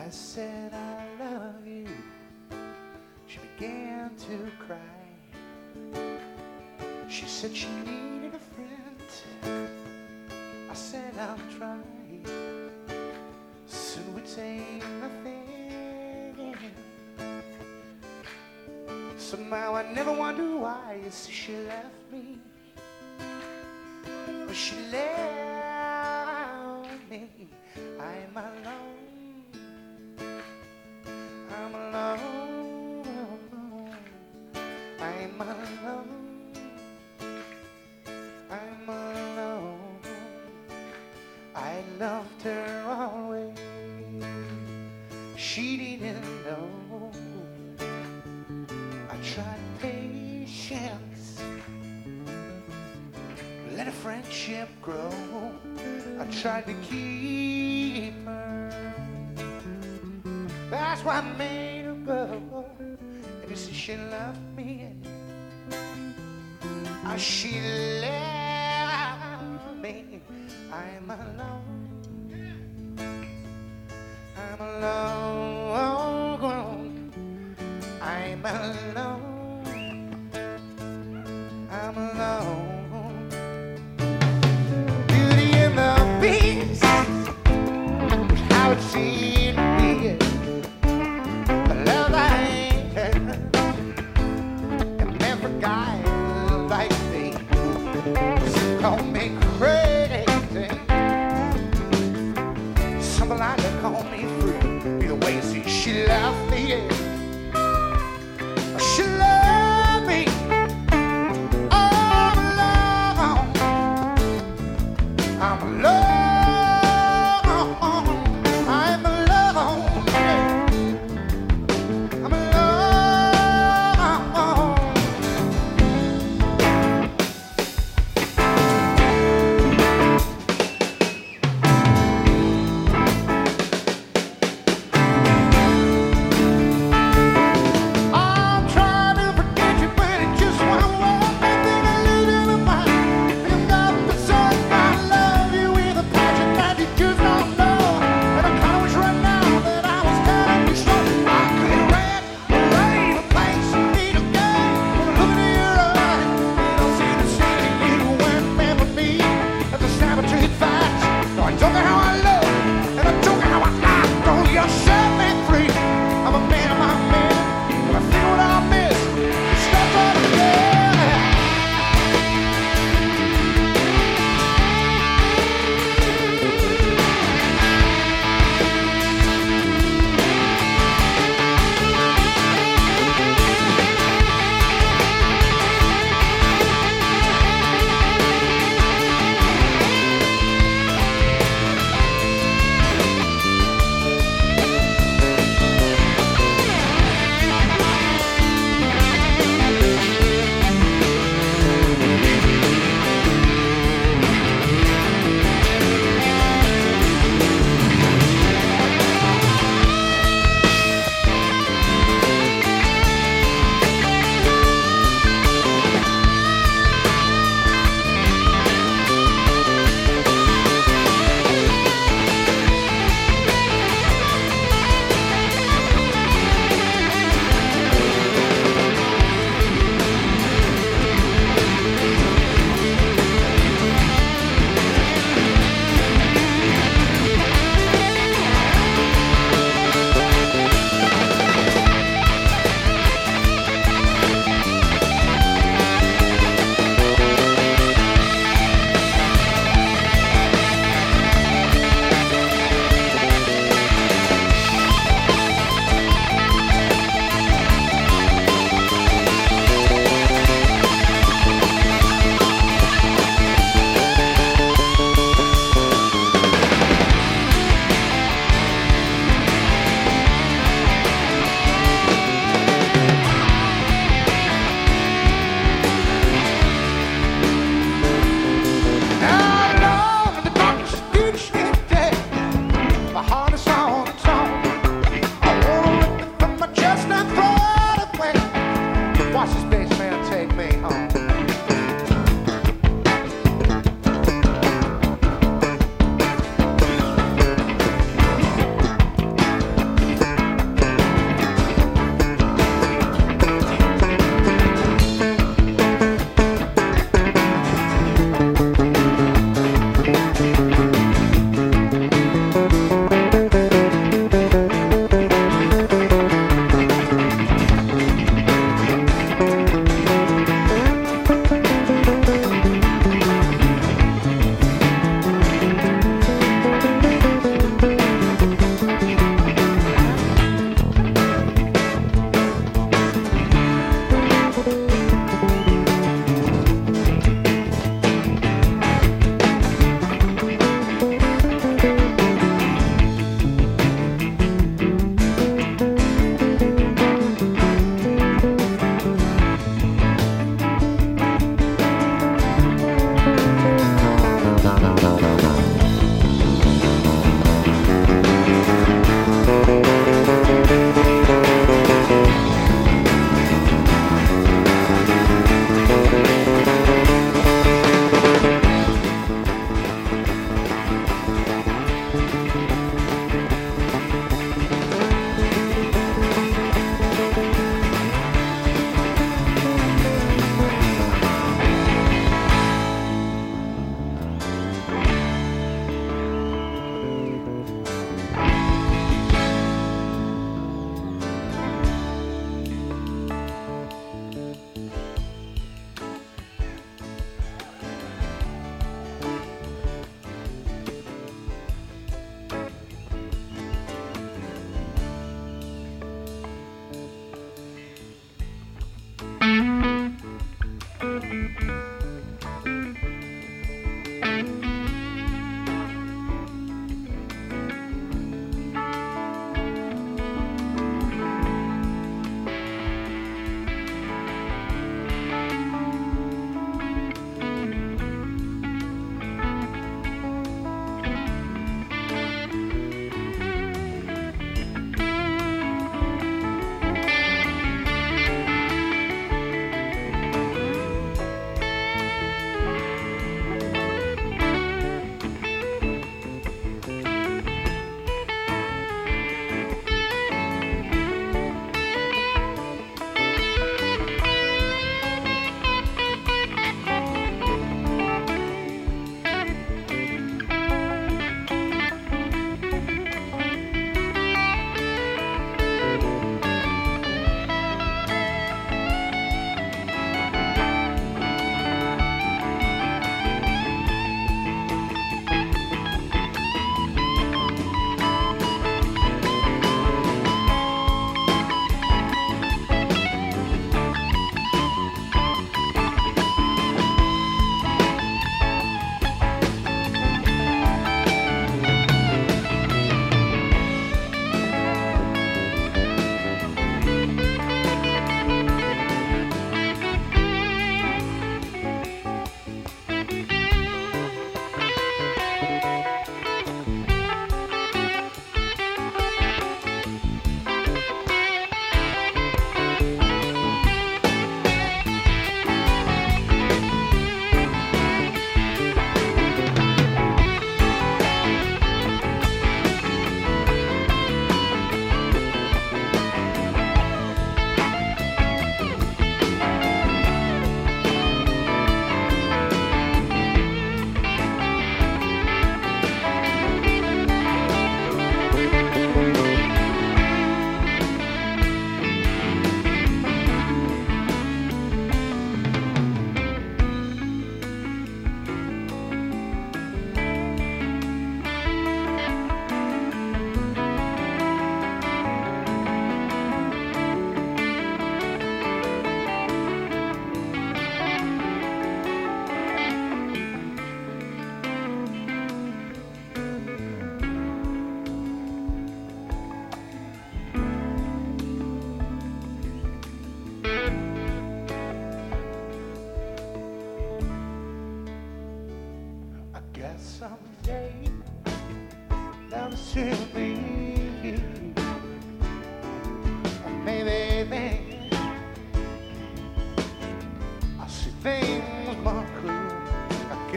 I said I love you. She began to cry. She said she needed a friend. I said I'll try. Soon we'd say nothing. Somehow I never wonder why. Yes, she left me. But she left me. I'm alone. I'm alone. I'm alone. I'm alone. I loved her always. She didn't know. I tried patience. Let a friendship grow. I tried to keep her. That's why I made her go. And you see she loved me. She left me. I'm alone. I'm alone. I'm alone. I'm alone. Beauty and the Beast. How it seemed to be. The love I had. And every guy like me call me crazy. Somebody call me free. Either way, see, she left me. She loved me all alone. I'm alone. I'm alone. I'm alone.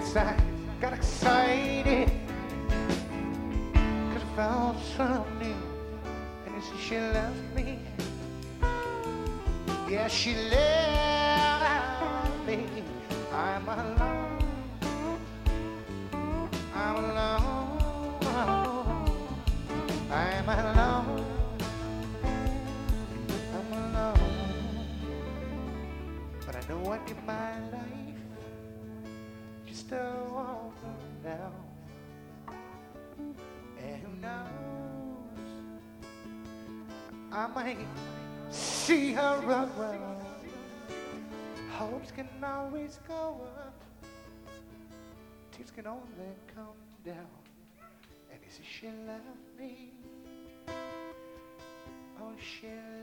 Yes, I got excited cause I found something new. And you see she left me. Yeah, she left me. I'm alone. I'm alone. I'm alone. I'm alone. But I know what in my life just a woman now. And who knows, I might see her run. Hopes can always go up, tears can only come down. And is she left me? Oh, she